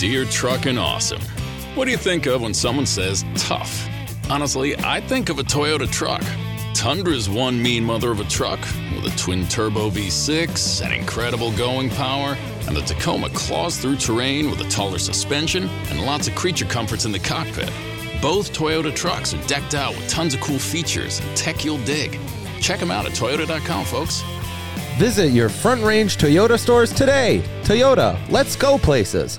Deere Truckin' Awesome. What do you think of when someone says tough? Honestly, I think of a Toyota truck. Tundra's one mean mother of a truck with a twin-turbo V6 and incredible going power, and the Tacoma claws through terrain with a taller suspension and lots of creature comforts in the cockpit. Both Toyota trucks are decked out with tons of cool features and tech you'll dig. Check them out at Toyota.com, folks. Visit your Front Range Toyota stores today. Toyota, let's go places.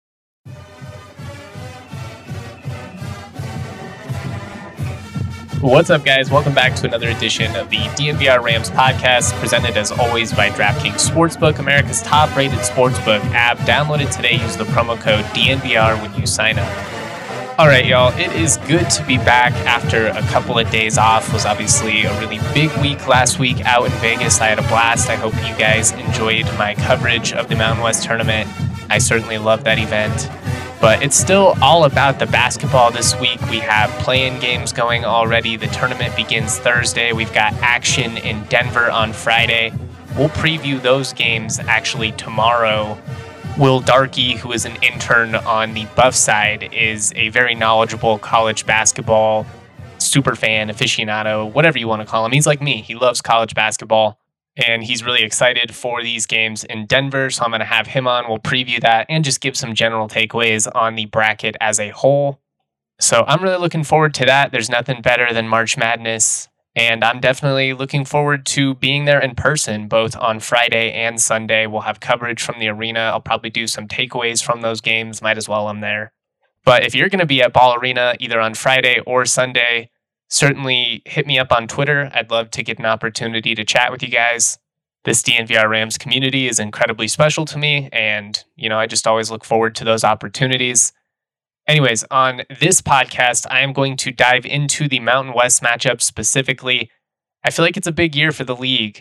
What's up, guys? Welcome back to another edition of the DNVR Rams podcast, presented as always by DraftKings Sportsbook, America's top-rated sportsbook app. Download it today. Use the promo code DNVR when you sign up. All right, y'all. It is good to be back after a couple of days off. It was obviously a really big week last week out in Vegas. I had a blast. I hope you guys enjoyed my coverage of the Mountain West Tournament. I certainly loved that event. But it's still all about the basketball this week. We have play-in games going already. The tournament begins Thursday. We've got action in Denver on Friday. We'll preview those games actually tomorrow. Will Darkey, who is an intern on the Buff side, is a very knowledgeable college basketball super fan, aficionado, whatever you want to call him. He's like me. He loves college basketball. And he's really excited for these games in Denver, so I'm going to have him on. We'll preview that and just give some general takeaways on the bracket as a whole. So I'm really looking forward to that. There's nothing better than March Madness, and I'm definitely looking forward to being there in person, both on Friday and Sunday. We'll have coverage from the arena. I'll probably do some takeaways from those games. Might as well, I'm there. But if you're going to be at Ball Arena either on Friday or Sunday, certainly hit me up on Twitter. I'd love to get an opportunity to chat with you guys. This DNVR Rams community is incredibly special to me, and, I just always look forward to those opportunities. Anyways, on this podcast, I am going to dive into the Mountain West matchup specifically. I feel like it's a big year for the league.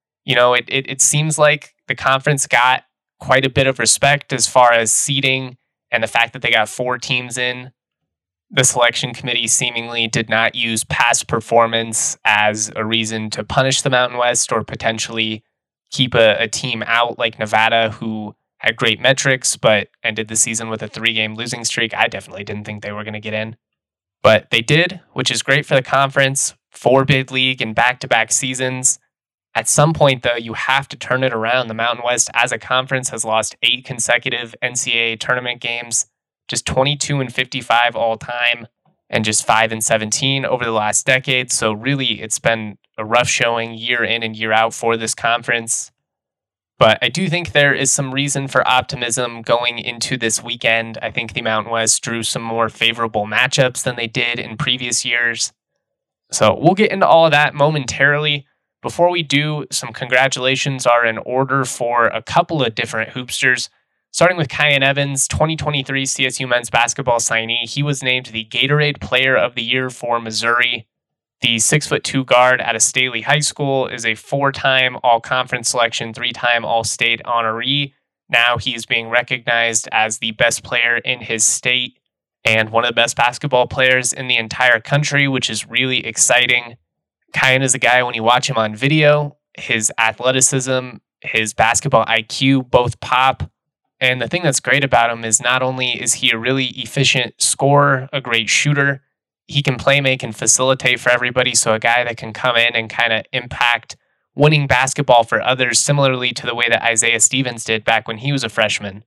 It seems like the conference got quite a bit of respect as far as seeding and the fact that they got 4 teams in. The selection committee seemingly did not use past performance as a reason to punish the Mountain West or potentially keep a team out like Nevada, who had great metrics but ended the season with a 3-game losing streak. I definitely didn't think they were going to get in. But they did, which is great for the conference. 4-bid league in back-to-back seasons. At some point, though, you have to turn it around. The Mountain West, as a conference, has lost 8 consecutive NCAA tournament games. Just 22-55 all time, and just 5-17 over the last decade. So really, it's been a rough showing year in and year out for this conference. But I do think there is some reason for optimism going into this weekend. I think the Mountain West drew some more favorable matchups than they did in previous years. So we'll get into all of that momentarily. Before we do, some congratulations are in order for a couple of different hoopsters. Starting with Kyan Evans, 2023 CSU men's basketball signee. He was named the Gatorade Player of the Year for Missouri. The 6'2" guard out of Staley High School is a 4-time all-conference selection, 3-time all-state honoree. Now he's being recognized as the best player in his state and one of the best basketball players in the entire country, which is really exciting. Kyan is a guy, when you watch him on video, his athleticism, his basketball IQ both pop. And the thing that's great about him is not only is he a really efficient scorer, a great shooter, he can play, make, and facilitate for everybody. So a guy that can come in and kind of impact winning basketball for others, similarly to the way that Isaiah Stevens did back when he was a freshman.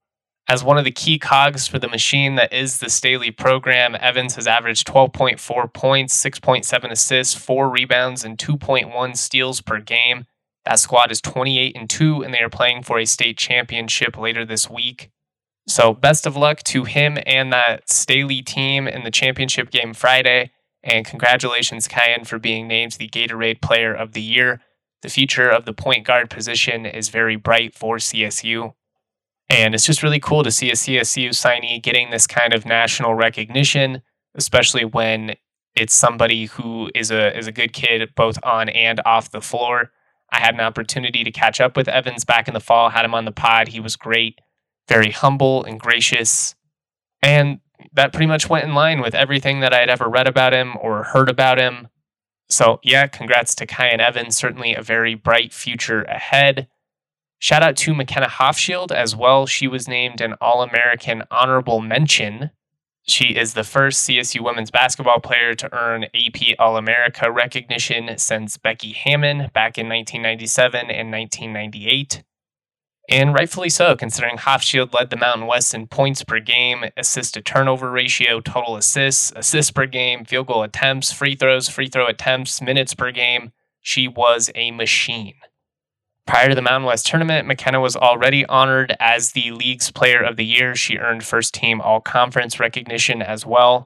As one of the key cogs for the machine that is the Staley program, Evans has averaged 12.4 points, 6.7 assists, 4 rebounds, and 2.1 steals per game. That squad is 28-2, and they are playing for a state championship later this week. So best of luck to him and that Staley team in the championship game Friday. And congratulations, Kyan, for being named the Gatorade Player of the Year. The future of the point guard position is very bright for CSU. And it's just really cool to see a CSU signee getting this kind of national recognition, especially when it's somebody who is a good kid both on and off the floor. I had an opportunity to catch up with Evans back in the fall, had him on the pod. He was great, very humble and gracious. And that pretty much went in line with everything that I had ever read about him or heard about him. So yeah, congrats to Kyan Evans. Certainly a very bright future ahead. Shout out to McKenna Hofschild as well. She was named an All-American honorable mention. She is the first CSU women's basketball player to earn AP All-America recognition since Becky Hammon back in 1997 and 1998. And rightfully so, considering Hofschild led the Mountain West in points per game, assist-to-turnover ratio, total assists, assists per game, field goal attempts, free throws, free throw attempts, minutes per game. She was a machine. Prior to the Mountain West tournament, McKenna was already honored as the league's player of the year. She earned first-team all-conference recognition as well.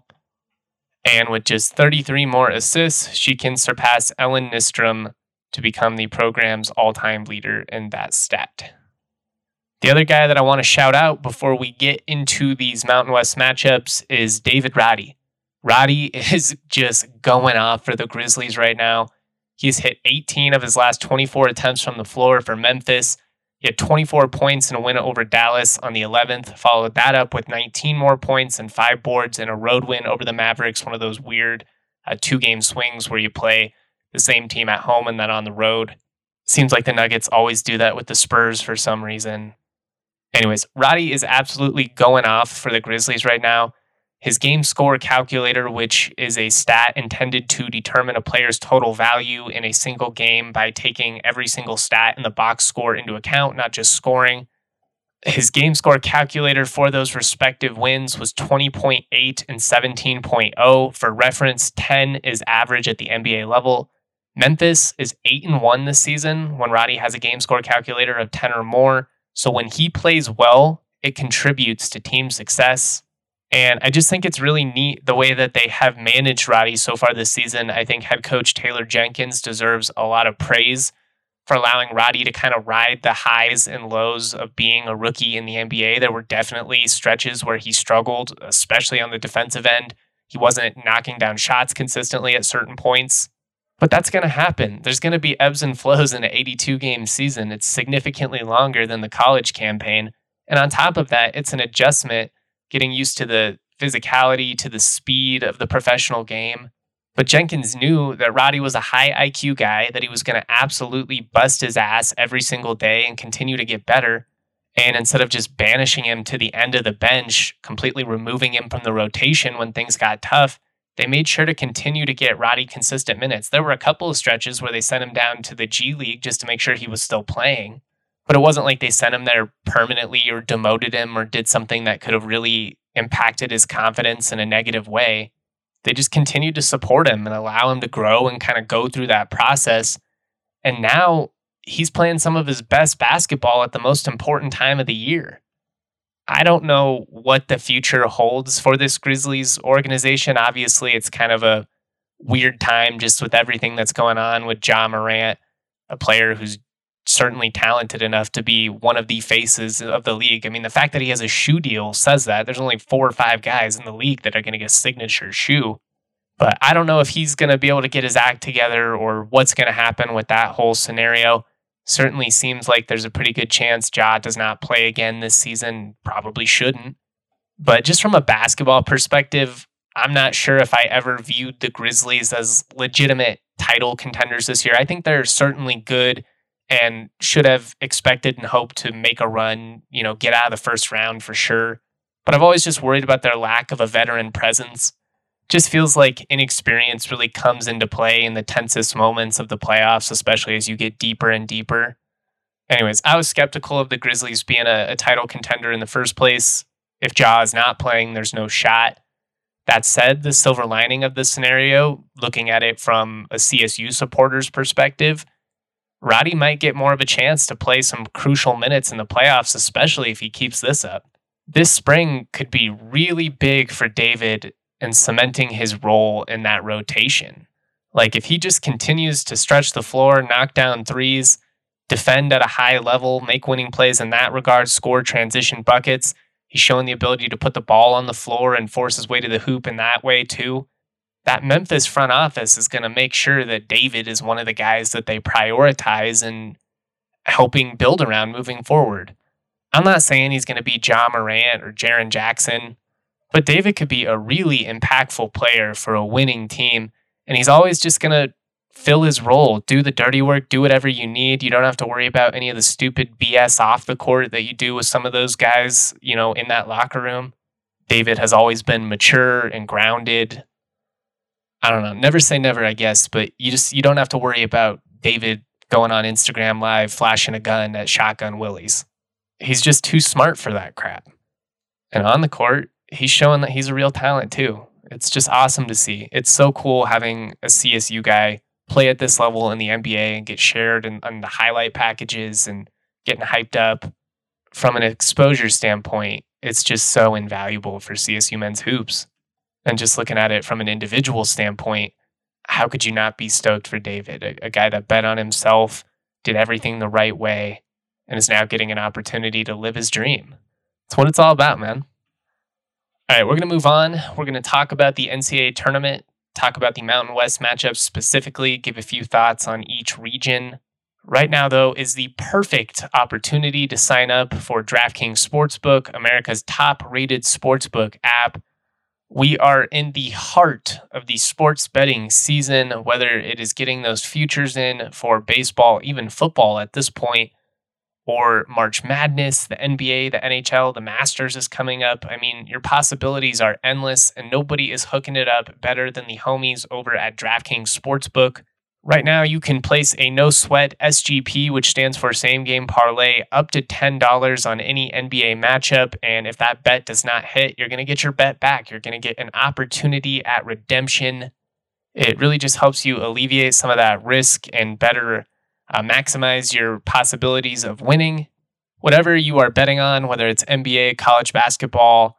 And with just 33 more assists, she can surpass Ellen Nystrom to become the program's all-time leader in that stat. The other guy that I want to shout out before we get into these Mountain West matchups is David Roddy. Roddy is just going off for the Grizzlies right now. He's hit 18 of his last 24 attempts from the floor for Memphis. He had 24 points in a win over Dallas on the 11th, followed that up with 19 more points and 5 boards in a road win over the Mavericks, one of those weird 2-game swings where you play the same team at home and then on the road. Seems like the Nuggets always do that with the Spurs for some reason. Anyways, Roddy is absolutely going off for the Grizzlies right now. His game score calculator, which is a stat intended to determine a player's total value in a single game by taking every single stat in the box score into account, not just scoring. His game score calculator for those respective wins was 20.8 and 17.0. For reference, 10 is average at the NBA level. Memphis is 8-1 this season when Roddy has a game score calculator of 10 or more. So when he plays well, it contributes to team success. And I just think it's really neat the way that they have managed Roddy so far this season. I think head coach Taylor Jenkins deserves a lot of praise for allowing Roddy to kind of ride the highs and lows of being a rookie in the NBA. There were definitely stretches where he struggled, especially on the defensive end. He wasn't knocking down shots consistently at certain points. But that's going to happen. There's going to be ebbs and flows in an 82-game season. It's significantly longer than the college campaign. And on top of that, it's an adjustment, getting used to the physicality, to the speed of the professional game. But Jenkins knew that Roddy was a high IQ guy, that he was going to absolutely bust his ass every single day and continue to get better. And instead of just banishing him to the end of the bench, completely removing him from the rotation when things got tough, they made sure to continue to get Roddy consistent minutes. There were a couple of stretches where they sent him down to the G League just to make sure he was still playing. But it wasn't like they sent him there permanently or demoted him or did something that could have really impacted his confidence in a negative way. They just continued to support him and allow him to grow and kind of go through that process. And now he's playing some of his best basketball at the most important time of the year. I don't know what the future holds for this Grizzlies organization. Obviously, it's kind of a weird time just with everything that's going on with Ja Morant, a player who's certainly talented enough to be one of the faces of the league. I mean, the fact that he has a shoe deal says that. There's only 4 or 5 guys in the league that are going to get a signature shoe. But I don't know if he's going to be able to get his act together or what's going to happen with that whole scenario. Certainly seems like there's a pretty good chance Ja does not play again this season. Probably shouldn't. But just from a basketball perspective, I'm not sure if I ever viewed the Grizzlies as legitimate title contenders this year. I think they're certainly good and should have expected and hoped to make a run, get out of the first round for sure. But I've always just worried about their lack of a veteran presence. Just feels like inexperience really comes into play in the tensest moments of the playoffs, especially as you get deeper and deeper. Anyways, I was skeptical of the Grizzlies being a title contender in the first place. If Ja is not playing, there's no shot. That said, the silver lining of this scenario, looking at it from a CSU supporter's perspective, Roddy might get more of a chance to play some crucial minutes in the playoffs, especially if he keeps this up. This spring could be really big for David and cementing his role in that rotation. Like, if he just continues to stretch the floor, knock down threes, defend at a high level, make winning plays in that regard, score transition buckets, he's shown the ability to put the ball on the floor and force his way to the hoop in that way too. That Memphis front office is going to make sure that David is one of the guys that they prioritize and helping build around moving forward. I'm not saying he's going to be Ja Morant or Jaren Jackson, but David could be a really impactful player for a winning team, and he's always just going to fill his role, do the dirty work, do whatever you need. You don't have to worry about any of the stupid BS off the court that you do with some of those guys, in that locker room. David has always been mature and grounded. I don't know, never say never, I guess, but you don't have to worry about David going on Instagram Live, flashing a gun at Shotgun Willies. He's just too smart for that crap. And on the court, he's showing that he's a real talent too. It's just awesome to see. It's so cool having a CSU guy play at this level in the NBA and get shared on the highlight packages and getting hyped up. From an exposure standpoint, it's just so invaluable for CSU men's hoops. And just looking at it from an individual standpoint, how could you not be stoked for David? A guy that bet on himself, did everything the right way, and is now getting an opportunity to live his dream. That's what it's all about, man. All right, we're going to move on. We're going to talk about the NCAA tournament, talk about the Mountain West matchups specifically, give a few thoughts on each region. Right now, though, is the perfect opportunity to sign up for DraftKings Sportsbook, America's top-rated sportsbook app. We are in the heart of the sports betting season, whether it is getting those futures in for baseball, even football at this point, or March Madness, the NBA, the NHL, the Masters is coming up. I mean, your possibilities are endless, and nobody is hooking it up better than the homies over at DraftKings Sportsbook. Right now, you can place a no-sweat SGP, which stands for same-game parlay, up to $10 on any NBA matchup. And if that bet does not hit, you're going to get your bet back. You're going to get an opportunity at redemption. It really just helps you alleviate some of that risk and better maximize your possibilities of winning. Whatever you are betting on, whether it's NBA, college basketball,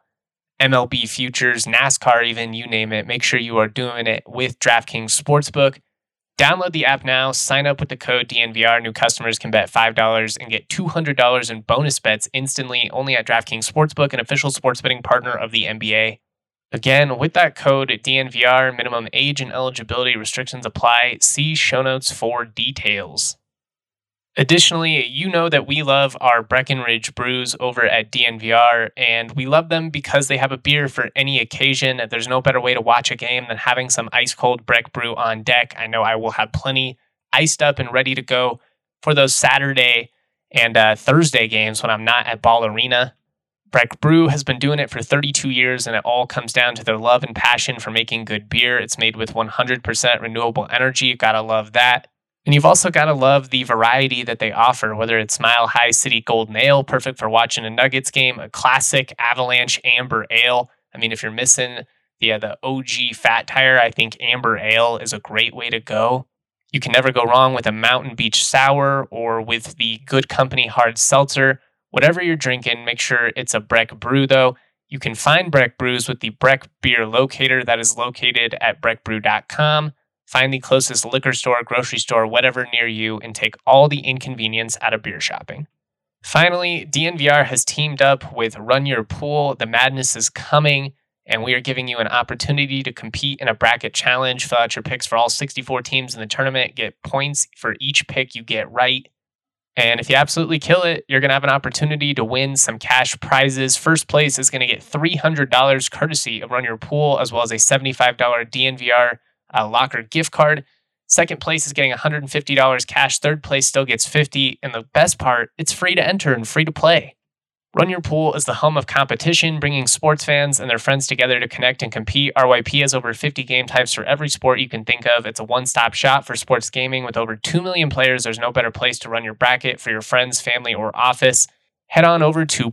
MLB futures, NASCAR even, you name it, make sure you are doing it with DraftKings Sportsbook. Download the app now, sign up with the code DNVR. New customers can bet $5 and get $200 in bonus bets instantly only at DraftKings Sportsbook, an official sports betting partner of the NBA. Again, with that code DNVR, minimum age and eligibility restrictions apply. See show notes for details. Additionally, you know that we love our Breckenridge brews over at DNVR, and we love them because they have a beer for any occasion. There's no better way to watch a game than having some ice-cold Breck brew on deck. I know I will have plenty iced up and ready to go for those Saturday and Thursday games when I'm not at Ball Arena. Breck Brew has been doing it for 32 years, and it all comes down to their love and passion for making good beer. It's made with 100% renewable energy. Gotta love that. And you've also got to love the variety that they offer, whether it's Mile High City Golden Ale, perfect for watching a Nuggets game, a classic Avalanche Amber Ale. I mean, if you're missing the OG Fat Tire, I think Amber Ale is a great way to go. You can never go wrong with a Mountain Beach Sour or with the Good Company Hard Seltzer. Whatever you're drinking, make sure it's a Breck Brew, though. You can find Breck Brews with the Breck Beer Locator that is located at breckbrew.com. Find the closest liquor store, grocery store, whatever near you, and take all the inconvenience out of beer shopping. Finally, DNVR has teamed up with Run Your Pool. The madness is coming, and we are giving you an opportunity to compete in a bracket challenge. Fill out your picks for all 64 teams in the tournament. Get points for each pick you get right. And if you absolutely kill it, you're going to have an opportunity to win some cash prizes. First place is going to get $300 courtesy of Run Your Pool, as well as a $75 DNVR locker gift card. Second place is getting $150 cash. Third place still gets $50. And the best part, it's free to enter and free to play. Run Your Pool is the home of competition, bringing sports fans and their friends together to connect and compete. RYP has over 50 game types for every sport you can think of. It's a one-stop shop for sports gaming with over 2 million players. There's no better place to run your bracket for your friends, family, or office. Head on over to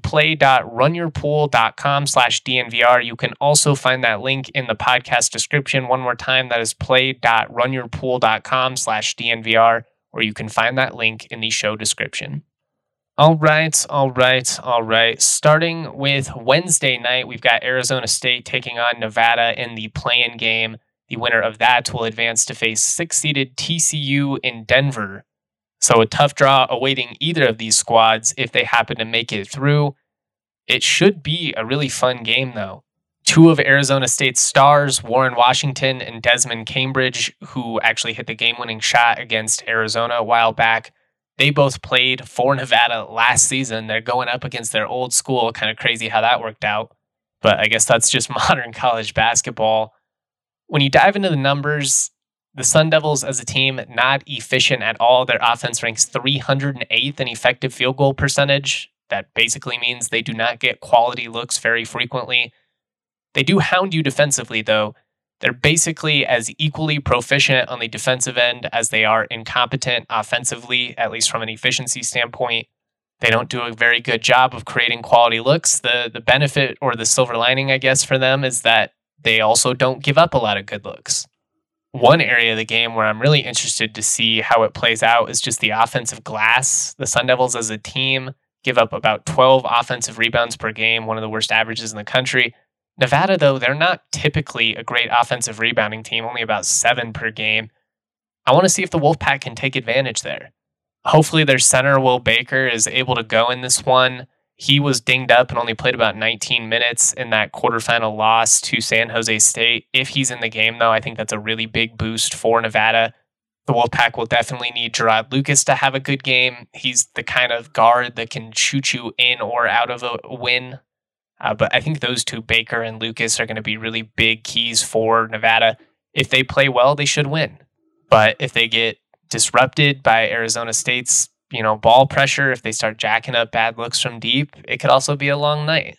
play.runyourpool.com/DNVR. You can also find that link in the podcast description. One more time, that is play.runyourpool.com/DNVR, or you can find that link in the show description. All right. Starting with Wednesday night, we've got Arizona State taking on Nevada in the play-in game. The winner of that will advance to face 6-seeded TCU in Denver. So a tough draw awaiting either of these squads if they happen to make it through. It should be a really fun game, though. Two of Arizona State's stars, Warren Washington and Desmond Cambridge, who actually hit the game-winning shot against Arizona a while back, they both played for Nevada last season. They're going up against their old school. Kind of crazy how that worked out. But I guess that's just modern college basketball. When you dive into the numbers, The Sun Devils as a team, not efficient at all. Their offense ranks 308th in effective field goal percentage. That basically means they do not get quality looks very frequently. They do hound you defensively, though. They're basically as equally proficient on the defensive end as they are incompetent offensively, at least from an efficiency standpoint. They don't do a very good job of creating quality looks. The benefit, or the silver lining, I guess, for them is that they also don't give up a lot of good looks. One area of the game where I'm really interested to see how it plays out is just the offensive glass. The Sun Devils as a team give up about 12 offensive rebounds per game, one of the worst averages in the country. Nevada, though, they're not typically a great offensive rebounding team, only about 7 per game. I want to see if the Wolfpack can take advantage there. Hopefully their center, Will Baker, is able to go in this one. He was dinged up and only played about 19 minutes in that quarterfinal loss to San Jose State. If he's in the game, though, I think that's a really big boost for Nevada. The Wolfpack will definitely need Gerard Lucas to have a good game. He's the kind of guard that can shoot you in or out of a win. But I think those two, Baker and Lucas, are going to be really big keys for Nevada. If they play well, they should win. But if they get disrupted by Arizona State's ball pressure, if they start jacking up bad looks from deep, it could also be a long night.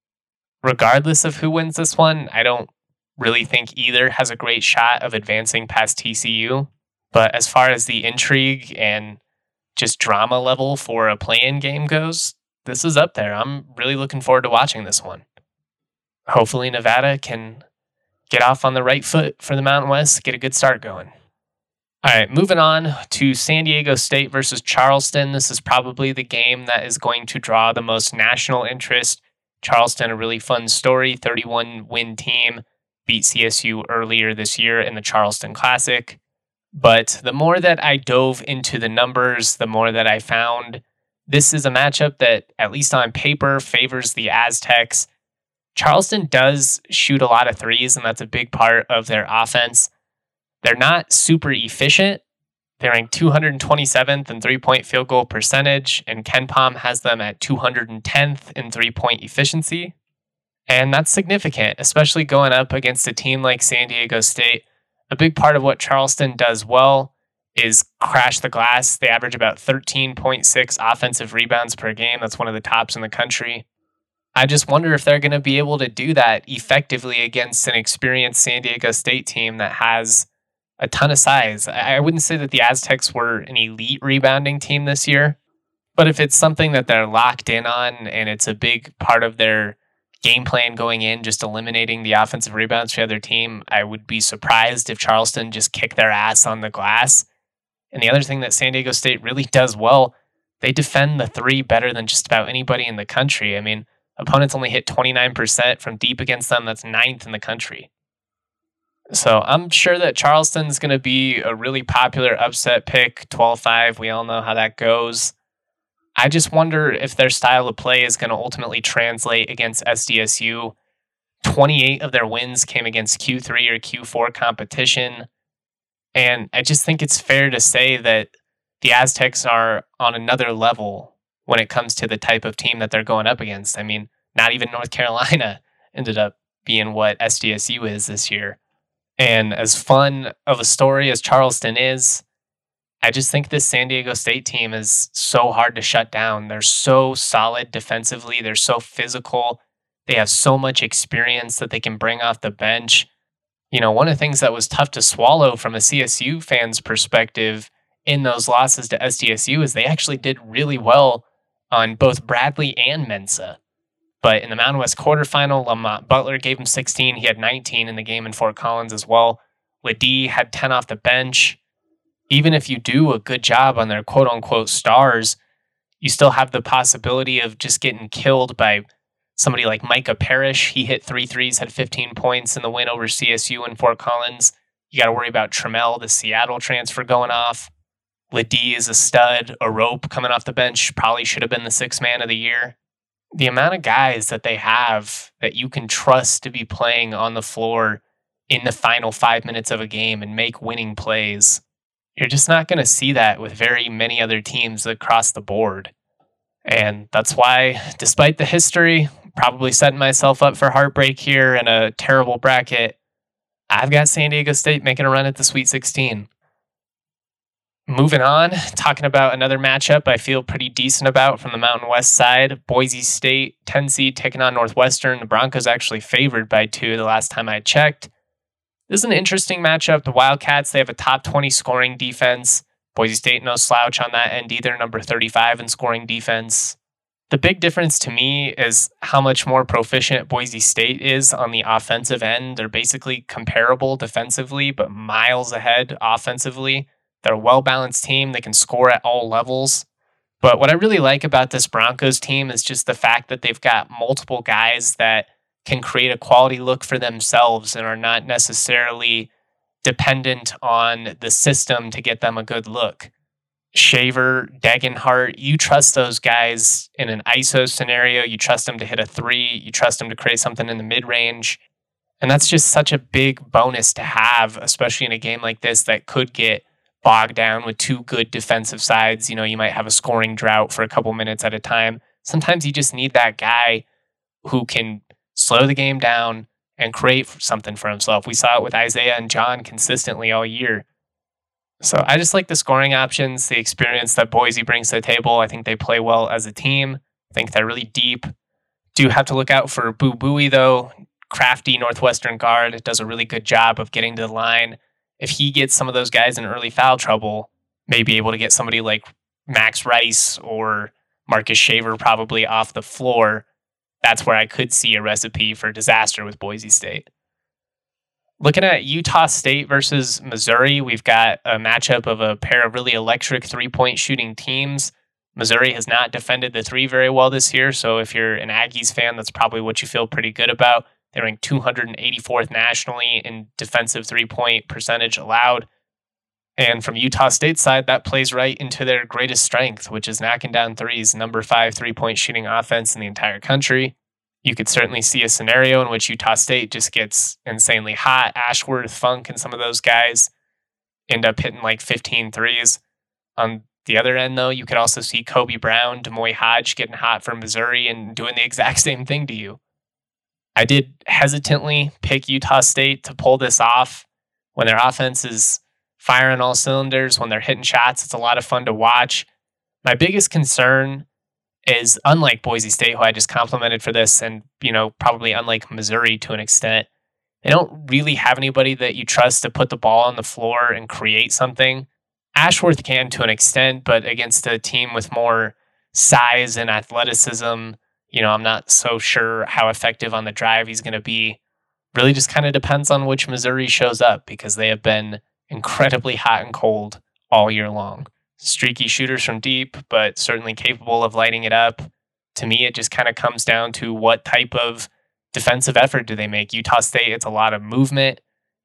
Regardless of who wins this one, I don't really think either has a great shot of advancing past TCU. But as far as the intrigue and just drama level for a play-in game goes, this is up there. I'm really looking forward to watching this one. Hopefully Nevada can get off on the right foot for the Mountain West, get a good start going. All right, moving on to San Diego State versus Charleston. This is probably the game that is going to draw the most national interest. Charleston, a really fun story, 31-win team, beat CSU earlier this year in the Charleston Classic. But the more that I dove into the numbers, the more that I found this is a matchup that, at least on paper, favors the Aztecs. Charleston does shoot a lot of threes, and that's a big part of their offense. They're not super efficient. They're ranked 227th in three-point field goal percentage, and KenPom has them at 210th in three-point efficiency. And that's significant, especially going up against a team like San Diego State. A big part of what Charleston does well is crash the glass. They average about 13.6 offensive rebounds per game. That's one of the tops in the country. I just wonder if they're going to be able to do that effectively against an experienced San Diego State team that has a ton of size. I wouldn't say that the Aztecs were an elite rebounding team this year, but if it's something that they're locked in on and it's a big part of their game plan going in, just eliminating the offensive rebounds for the other team, I would be surprised if Charleston just kick their ass on the glass. And the other thing that San Diego State really does well, they defend the three better than just about anybody in the country. I mean, opponents only hit 29% from deep against them. That's 9th in the country. So I'm sure that Charleston's going to be a really popular upset pick, 12-5. We all know how that goes. I just wonder if their style of play is going to ultimately translate against SDSU. 28 of their wins came against Q3 or Q4 competition. And I just think it's fair to say that the Aztecs are on another level when it comes to the type of team that they're going up against. I mean, not even North Carolina ended up being what SDSU is this year. And as fun of a story as Charleston is, I just think this San Diego State team is so hard to shut down. They're so solid defensively. They're so physical. They have so much experience that they can bring off the bench. One of the things that was tough to swallow from a CSU fan's perspective in those losses to SDSU is they actually did really well on both Bradley and Mensa. But in the Mountain West quarterfinal, Lamont Butler gave him 16. He had 19 in the game in Fort Collins as well. Ledee had 10 off the bench. Even if you do a good job on their quote-unquote stars, you still have the possibility of just getting killed by somebody like Micah Parrish. He hit 3 threes, had 15 points in the win over CSU in Fort Collins. You got to worry about Trammell, the Seattle transfer, going off. Ledee is a stud. Arope coming off the bench probably should have been the 6th man of the year. The amount of guys that they have that you can trust to be playing on the floor in the final 5 minutes of a game and make winning plays, you're just not going to see that with very many other teams across the board. And that's why, despite the history, probably setting myself up for heartbreak here and a terrible bracket, I've got San Diego State making a run at the Sweet 16. Moving on, talking about another matchup I feel pretty decent about from the Mountain West side. Boise State, 10 seed, taking on Northwestern. The Broncos actually favored by 2 the last time I checked. This is an interesting matchup. The Wildcats, they have a top 20 scoring defense. Boise State, no slouch on that end either, number 35 in scoring defense. The big difference to me is how much more proficient Boise State is on the offensive end. They're basically comparable defensively, but miles ahead offensively. They're a well-balanced team. They can score at all levels. But what I really like about this Broncos team is just the fact that they've got multiple guys that can create a quality look for themselves and are not necessarily dependent on the system to get them a good look. Shaver, Degenhart, you trust those guys in an ISO scenario. You trust them to hit a 3. You trust them to create something in the mid-range. And that's just such a big bonus to have, especially in a game like this that could get bogged down with 2 good defensive sides. You know, you might have a scoring drought for a couple minutes at a time. Sometimes you just need that guy who can slow the game down and create something for himself. We saw it with Isaiah and John consistently all year. So I just like the scoring options, the experience that Boise brings to the table. I think they play well as a team. I think they're really deep. Do have to look out for Boo Buie, though. Crafty Northwestern guard does a really good job of getting to the line. If he gets some of those guys in early foul trouble, may be able to get somebody like Max Rice or Marcus Shaver probably off the floor. That's where I could see a recipe for disaster with Boise State. Looking at Utah State versus Missouri, we've got a matchup of a pair of really electric three-point shooting teams. Missouri has not defended the 3 very well this year, so if you're an Aggies fan, that's probably what you feel pretty good about. They ranked 284th nationally in defensive 3-point percentage allowed. And from Utah State's side, that plays right into their greatest strength, which is knocking down threes, number 5 3-point shooting offense in the entire country. You could certainly see a scenario in which Utah State just gets insanely hot. Ashworth, Funk, and some of those guys end up hitting like 15 threes. On the other end, though, you could also see Kobe Brown, Demoy Hodge getting hot for Missouri and doing the exact same thing to you. I did hesitantly pick Utah State to pull this off. When their offense is firing all cylinders, when they're hitting shots, it's a lot of fun to watch. My biggest concern is, unlike Boise State, who I just complimented for this, and probably unlike Missouri to an extent, they don't really have anybody that you trust to put the ball on the floor and create something. Ashworth can to an extent, but against a team with more size and athleticism, I'm not so sure how effective on the drive he's going to be. Really just kind of depends on which Missouri shows up, because they have been incredibly hot and cold all year long. Streaky shooters from deep, but certainly capable of lighting it up. To me, it just kind of comes down to what type of defensive effort do they make. Utah State, it's a lot of movement.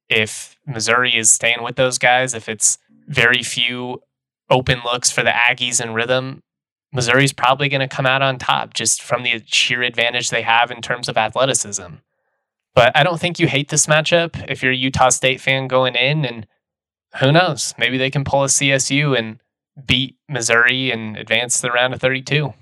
If Missouri is staying with those guys, if it's very few open looks for the Aggies in rhythm, Missouri's probably going to come out on top just from the sheer advantage they have in terms of athleticism. But I don't think you hate this matchup if you're a Utah State fan going in, and who knows, maybe they can pull a CSU and beat Missouri and advance to the round of 32. All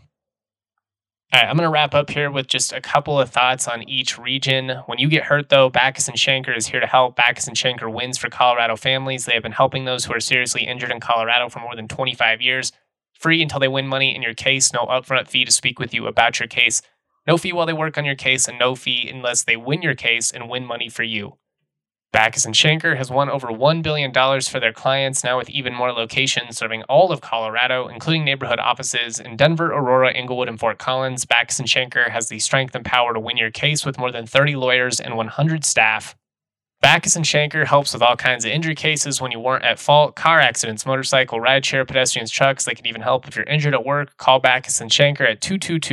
right, I'm going to wrap up here with just a couple of thoughts on each region. When you get hurt, though, Backus and Schenker is here to help. Backus and Schenker wins for Colorado families. They have been helping those who are seriously injured in Colorado for more than 25 years. Free until they win money in your case. No upfront fee to speak with you about your case. No fee while they work on your case, and no fee unless they win your case and win money for you. Backus and Schenker has won over $1 billion for their clients, now with even more locations serving all of Colorado, including neighborhood offices in Denver, Aurora, Inglewood, and Fort Collins. Backus and Schenker has the strength and power to win your case with more than 30 lawyers and 100 staff. Backus and Schenker helps with all kinds of injury cases when you weren't at fault: car accidents, motorcycle, rideshare, pedestrians, trucks. They can even help if you're injured at work. Call Backus and Schenker at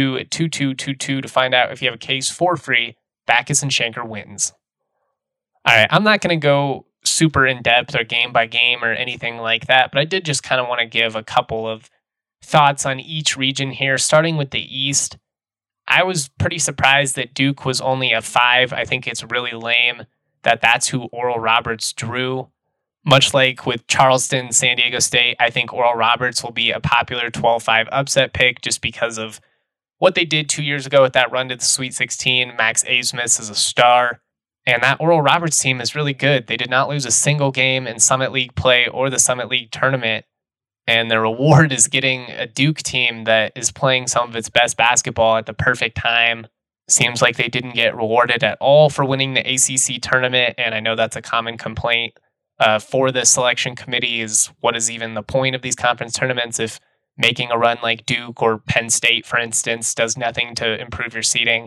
222-2222 to find out if you have a case for free. Backus and Schenker wins. All right, I'm not going to go super in-depth or game by game or anything like that, but I did just kind of want to give a couple of thoughts on each region here, starting with the East. I was pretty surprised that Duke was only a 5. I think it's really lame that that's who Oral Roberts drew. Much like with Charleston, San Diego State, I think Oral Roberts will be a popular 12-5 upset pick just because of what they did 2 years ago with that run to the Sweet 16. Max Abmas is a star. And that Oral Roberts team is really good. They did not lose a single game in Summit League play or the Summit League tournament. And the reward is getting a Duke team that is playing some of its best basketball at the perfect time. Seems like they didn't get rewarded at all for winning the ACC tournament. And I know that's a common complaint for the selection committee is what is even the point of these conference tournaments if making a run like Duke or Penn State, for instance, does nothing to improve your seeding.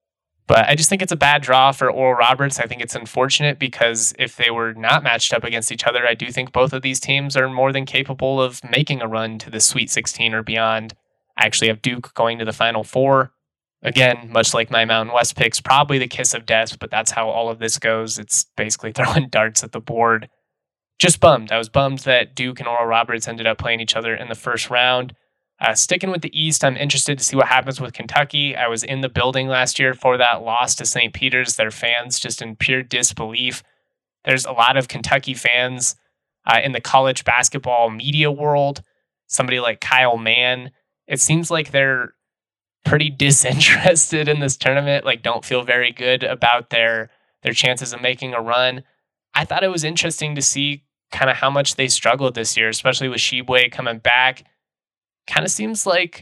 But I just think it's a bad draw for Oral Roberts. I think it's unfortunate because if they were not matched up against each other, I do think both of these teams are more than capable of making a run to the Sweet 16 or beyond. I actually have Duke going to the Final Four. Again, much like my Mountain West picks, probably the kiss of death, but that's how all of this goes. It's basically throwing darts at the board. Just bummed. I was bummed that Duke and Oral Roberts ended up playing each other in the first round. Sticking with the East, I'm interested to see what happens with Kentucky. I was in the building last year for that loss to St. Peter's. Their fans just in pure disbelief. There's a lot of Kentucky fans in the college basketball media world. Somebody like Kyle Mann. It seems like they're pretty disinterested in this tournament, like don't feel very good about their chances of making a run. I thought it was interesting to see kind of how much they struggled this year, especially with Tshiebwe coming back. Kind of seems like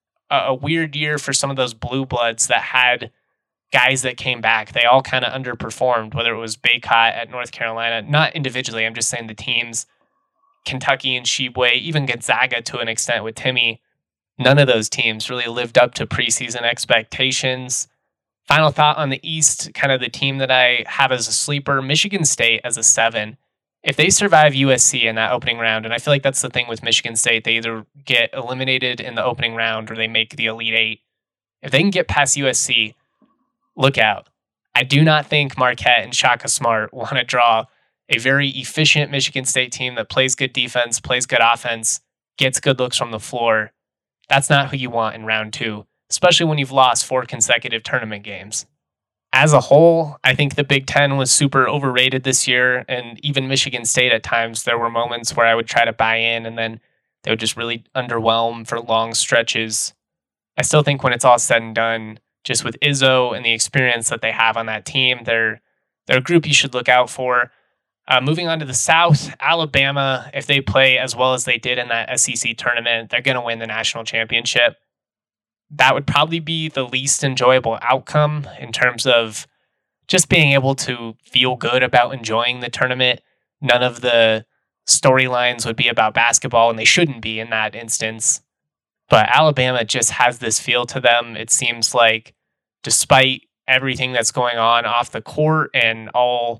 a weird year for some of those blue bloods that had guys that came back. They all kind of underperformed, whether it was Bacot at North Carolina, not individually. I'm just saying the teams, Kentucky and Tshiebwe, even Gonzaga to an extent with Timmy. None of those teams really lived up to preseason expectations. Final thought on the East, kind of the team that I have as a sleeper, Michigan State as a 7. If they survive USC in that opening round, and I feel like that's the thing with Michigan State, they either get eliminated in the opening round or they make the Elite Eight. If they can get past USC, look out. I do not think Marquette and Shaka Smart want to draw a very efficient Michigan State team that plays good defense, plays good offense, gets good looks from the floor. That's not who you want in round 2, especially when you've lost 4 consecutive tournament games. As a whole, I think the Big Ten was super overrated this year, and even Michigan State at times, there were moments where I would try to buy in, and then they would just really underwhelm for long stretches. I still think when it's all said and done, just with Izzo and the experience that they have on that team, they're a group you should look out for. Moving on to the South, Alabama, if they play as well as they did in that SEC tournament, they're going to win the national championship. That would probably be the least enjoyable outcome in terms of just being able to feel good about enjoying the tournament. None of the storylines would be about basketball, and they shouldn't be in that instance. But Alabama just has this feel to them. It seems like despite everything that's going on off the court and all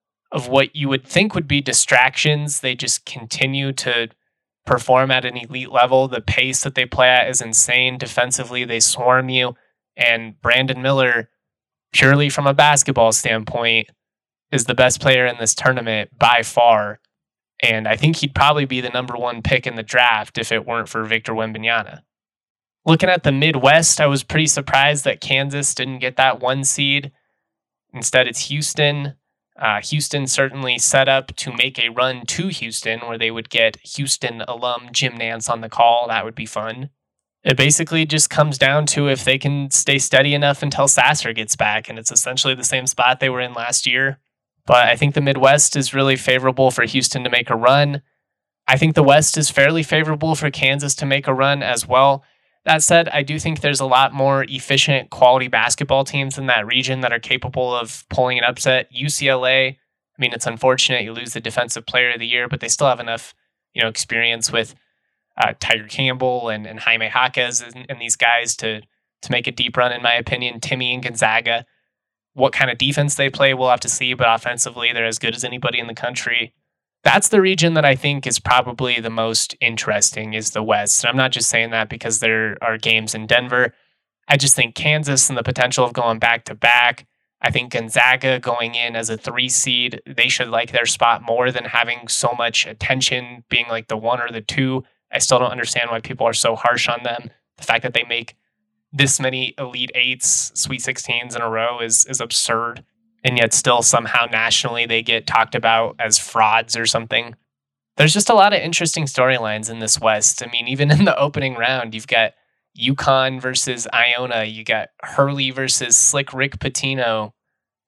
of what you would think would be distractions, they just continue to perform at an elite level. The pace that they play at is insane. Defensively, they swarm you. And Brandon Miller, purely from a basketball standpoint, is the best player in this tournament by far. And I think he'd probably be the number 1 pick in the draft if it weren't for Victor Wembanyama. Looking at the Midwest, I was pretty surprised that Kansas didn't get that 1 seed. Instead, it's Houston. Houston certainly set up to make a run to Houston where they would get Houston alum Jim Nance on the call. That would be fun. It basically just comes down to if they can stay steady enough until Sasser gets back, and it's essentially the same spot they were in last year. But I think the Midwest is really favorable for Houston to make a run. I think the West is fairly favorable for Kansas to make a run as well. That said, I do think there's a lot more efficient quality basketball teams in that region that are capable of pulling an upset. UCLA, I mean, it's unfortunate you lose the Defensive Player of the Year, but they still have enough, experience with Tiger Campbell and Jaime Jaquez and these guys to make a deep run, in my opinion. Timmy and Gonzaga, what kind of defense they play, we'll have to see, but offensively, they're as good as anybody in the country. That's the region that I think is probably the most interesting, is the West. And I'm not just saying that because there are games in Denver. I just think Kansas and the potential of going back-to-back. I think Gonzaga going in as a 3 seed, they should like their spot more than having so much attention, being like the 1 or the 2. I still don't understand why people are so harsh on them. The fact that they make this many Elite Eights, Sweet 16s in a row is absurd. And yet still somehow nationally they get talked about as frauds or something. There's just a lot of interesting storylines in this West. I mean, even in the opening round, you've got UConn versus Iona. You got Hurley versus Slick Rick Pitino.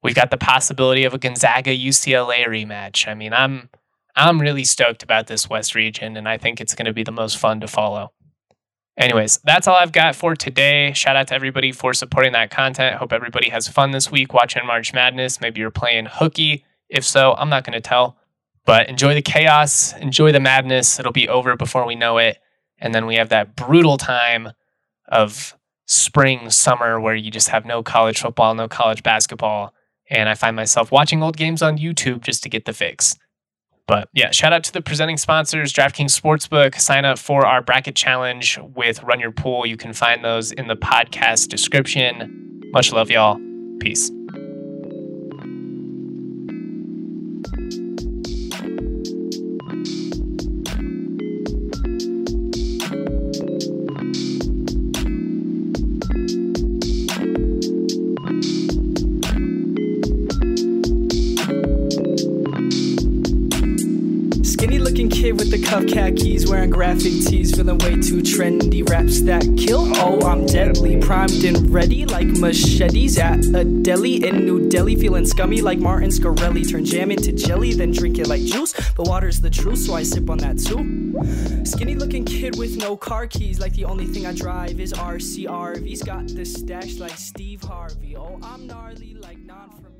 We've got the possibility of a Gonzaga-UCLA rematch. I mean, I'm really stoked about this West region, and I think it's going to be the most fun to follow. Anyways, that's all I've got for today. Shout out to everybody for supporting that content. Hope everybody has fun this week watching March Madness. Maybe you're playing hooky. If so, I'm not going to tell. But enjoy the chaos. Enjoy the madness. It'll be over before we know it. And then we have that brutal time of spring, summer, where you just have no college football, no college basketball. And I find myself watching old games on YouTube just to get the fix. But yeah, shout out to the presenting sponsors, DraftKings Sportsbook. Sign up for our bracket challenge with Run Your Pool. You can find those in the podcast description. Much love, y'all. Peace. Kid with the cuff khakis, wearing graphic tees, feeling way too trendy. Raps that kill, oh I'm deadly, primed and ready like machetes at a deli in New Delhi. Feeling scummy like Martin Scarelli, turn jam into jelly, then drink it like juice. But water's the truth, so I sip on that too. Skinny looking kid with no car keys, like the only thing I drive is RCRV's. Got the stash like Steve Harvey. Oh I'm gnarly like non.